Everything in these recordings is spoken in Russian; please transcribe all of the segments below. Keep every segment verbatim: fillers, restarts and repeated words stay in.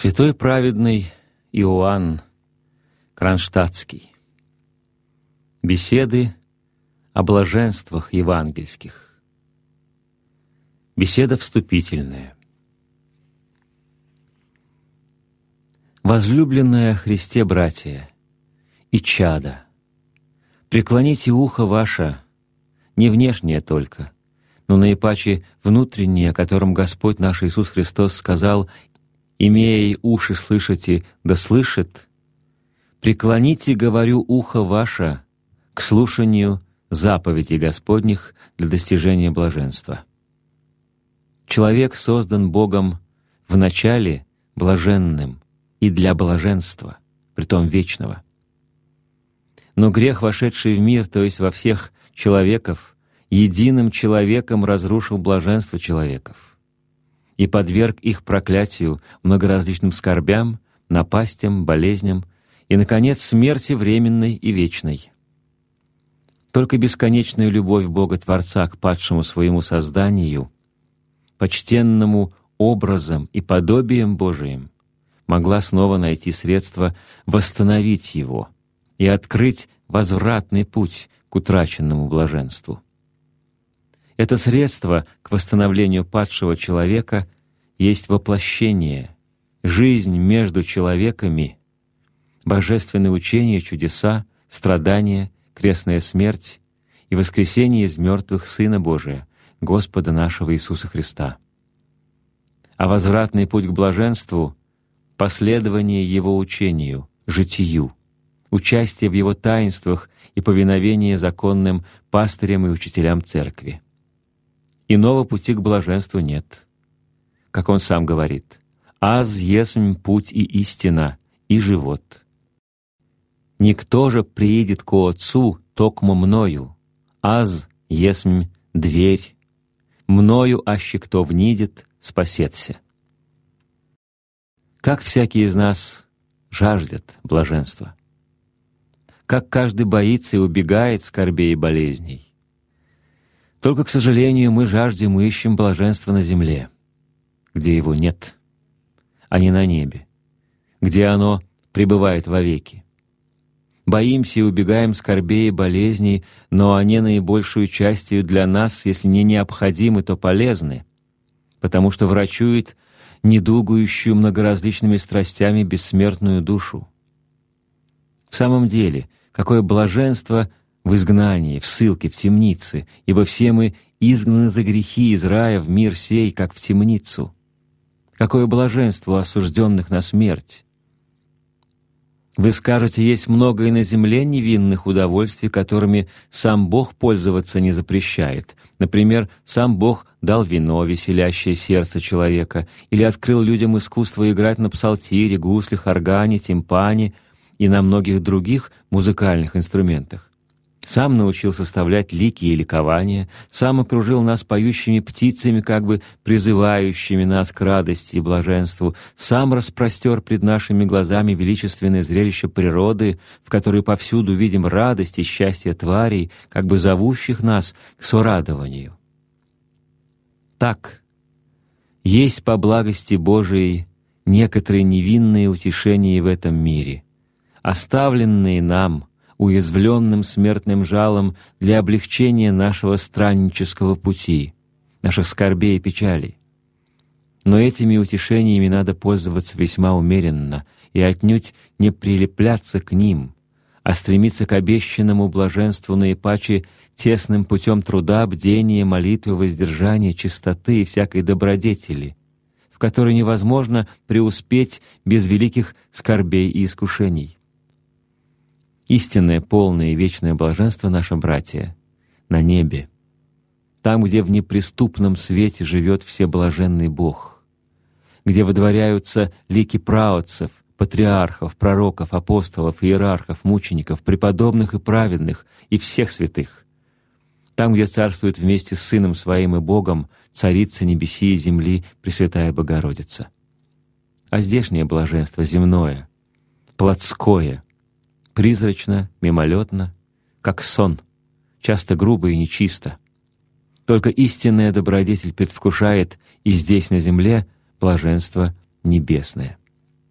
Святой праведный Иоанн Кронштадтский. Беседы о блаженствах евангельских. Беседа вступительная. Возлюбленные Христе братья и чада, преклоните ухо ваше, не внешнее только, но наипаче внутреннее, о котором Господь наш Иисус Христос сказал: «Имея уши слышите, да слышит, преклоните, говорю, ухо ваше к слушанию заповедей Господних для достижения блаженства». Человек создан Богом вначале блаженным и для блаженства, притом вечного. Но грех, вошедший в мир, то есть во всех человеков, единым человеком разрушил блаженство человеков и подверг их проклятию, многоразличным скорбям, напастям, болезням и, наконец, смерти временной и вечной. Только бесконечная любовь Бога Творца к падшему своему созданию, почтенному образом и подобием Божиим, могла снова найти средства восстановить его и открыть возвратный путь к утраченному блаженству. Это средство к восстановлению падшего человека есть воплощение, жизнь между человеками, божественное учение, чудеса, страдания, крестная смерть и воскресение из мертвых Сына Божия, Господа нашего Иисуса Христа. А возвратный путь к блаженству — последование Его учению, житию, участие в Его таинствах и повиновение законным пастырям и учителям Церкви. Иного пути к блаженству нет. Как Он сам говорит: «Аз есмь путь и истина, и живот. Никто же приидет ко Отцу токмо мною, аз есмь дверь, мною аще кто внидет, спасется». Как всякий из нас жаждет блаженства, как каждый боится и убегает скорбей и болезней. Только, к сожалению, мы жаждем и ищем блаженства на земле, где его нет, а не на небе, где оно пребывает вовеки. Боимся и убегаем скорбей и болезней, но они наибольшую частью для нас, если не необходимы, то полезны, потому что врачуют недугующую многоразличными страстями бессмертную душу. В самом деле, какое блаженство в изгнании, в ссылке, в темнице, ибо все мы изгнаны за грехи из рая в мир сей, как в темницу. Какое блаженство у осужденных на смерть! Вы скажете, есть много и на земле невинных удовольствий, которыми сам Бог пользоваться не запрещает. Например, сам Бог дал вино, веселящее сердце человека, или открыл людям искусство играть на псалтире, гуслях, органе, тимпане и на многих других музыкальных инструментах. Сам научил составлять лики и ликования, сам окружил нас поющими птицами, как бы призывающими нас к радости и блаженству, сам распростер пред нашими глазами величественное зрелище природы, в которой повсюду видим радость и счастье тварей, как бы зовущих нас к сорадованию. Так, есть по благости Божией некоторые невинные утешения в этом мире, оставленные нам, уязвленным смертным жалом, для облегчения нашего страннического пути, наших скорбей и печалей. Но этими утешениями надо пользоваться весьма умеренно и отнюдь не прилепляться к ним, а стремиться к обещанному блаженству наипаче тесным путем труда, бдения, молитвы, воздержания, чистоты и всякой добродетели, в которой невозможно преуспеть без великих скорбей и искушений. Истинное, полное и вечное блаженство, наши братья, на небе, там, где в неприступном свете живет всеблаженный Бог, где водворяются лики праотцев, патриархов, пророков, апостолов, иерархов, мучеников, преподобных и праведных, и всех святых, там, где царствует вместе с Сыном Своим и Богом Царица небеси и земли, Пресвятая Богородица. А здешнее блаженство земное, плотское, призрачно, мимолетно, как сон, часто грубо и нечисто. Только истинная добродетель предвкушает и здесь, на земле, блаженство небесное.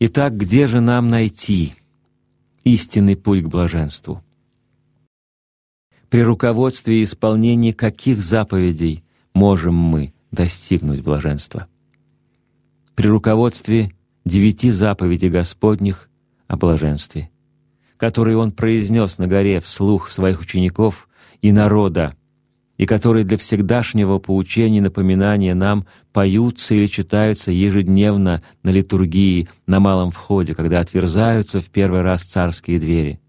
Итак, где же нам найти истинный путь к блаженству? При руководстве и исполнении каких заповедей можем мы достигнуть блаженства? При руководстве девяти заповедей Господних о блаженстве, которые Он произнес на горе вслух своих учеников и народа, и которые для всегдашнего поучения и напоминания нам поются или читаются ежедневно на литургии на малом входе, когда отверзаются в первый раз царские двери.